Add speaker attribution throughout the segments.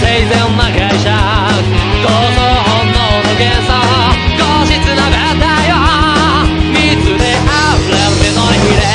Speaker 1: 生前な会社構造本能の幻想個室なべたよ水であふれる目の入れ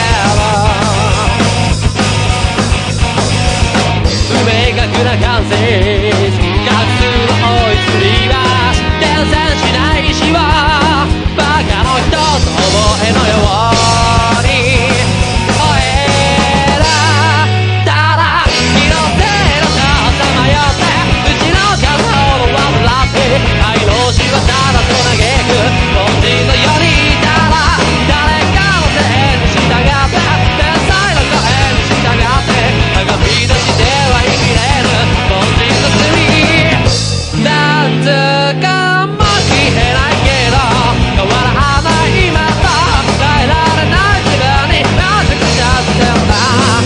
Speaker 1: 不明確な感性画数の追いつりは伝染しない石はバカの人と覚えのように俺らただ気のせいのとさまよってうちの家族を笑って愛の死はただと嘆く本人のようにただ誰かのせいに従って天才の声に従って高み出しては生きれる本人の罪なんつうかも消えないけど変わらない今と耐えられない自分になぜくちゃってんだ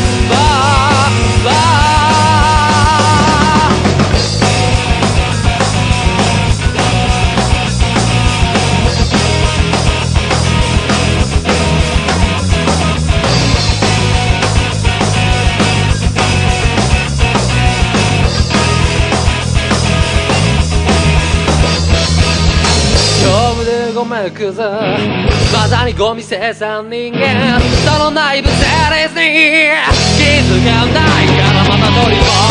Speaker 1: ごめんくずまさにゴミ生産人間その内部セレスに気づかないからまた取り戻